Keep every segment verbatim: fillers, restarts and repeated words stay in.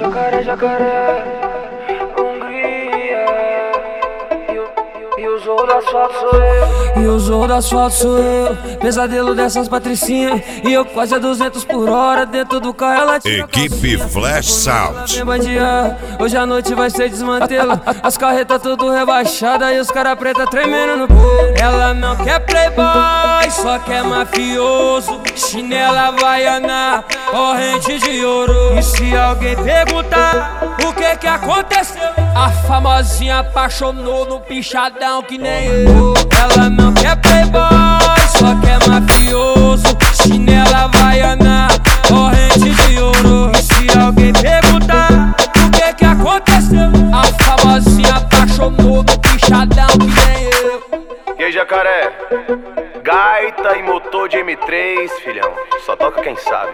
Jacaré, jacaré, Hungria. E o, e o Zorro do asfalto sou eu. E o Zorro do asfalto sou eu. Pesadelo dessas patricinhas. E eu quase a duzentos por hora. Dentro do carro ela tira Equipe Flash Sound. Hoje a noite vai ser desmantelo. As carretas tudo rebaixadas e os cara preta tremendo no pô. Ela não quer playboy, só quer mafioso. Chinela havaiana, corrente de ouro. E se alguém perguntar o que que aconteceu, a famosinha apaixonou no pichadão que nem eu. Ela não quer playboy, só quer mafioso. Chinela havaiana, corrente de ouro. E se alguém perguntar o que que aconteceu, a famosinha apaixonou no pichadão que nem eu. E aí, jacaré? Gaita e motor de M três, filhão. Só toca quem sabe.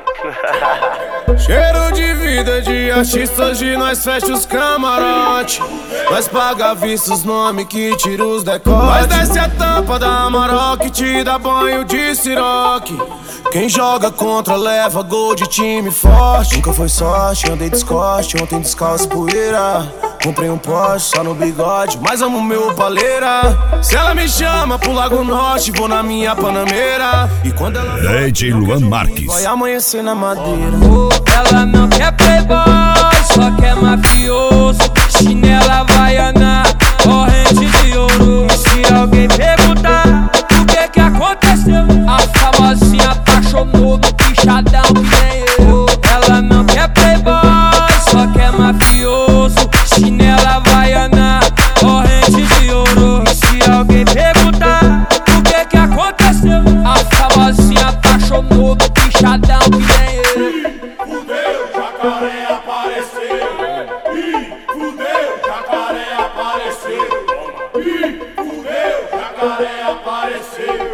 Cheiro de vida de artistas, de nós fecha os camarote. Nós paga à vista os nomes que tira os decotes. Nós desce a tampa da Amarok, te dá banho de siroque. Quem joga contra leva gol de time forte. Nunca foi sorte, andei descoste, ontem descalço poeira. Comprei um Porsche só no bigode, mas amo meu paleira. Se ela me chama pro Lago Norte, vou na minha Panameira. E quando ela D J Luan Marques. vai amanhecer na madeira. Ela não quer playboy, só quer mafioso. Chinela havaiana, corrente de ouro. E se alguém perguntar o que que aconteceu, a famosinha apaixonou no pichadão que nem eu. Ela não quer playboy, só quer mafioso. Chinela havaiana, corrente de ouro. E se alguém perguntar o que que aconteceu, a famosinha apaixonou no pichadão que nem eu. Fudeu, jacaré apareceu. Ih, fudeu, jacaré apareceu. Ih, fudeu, jacaré apareceu.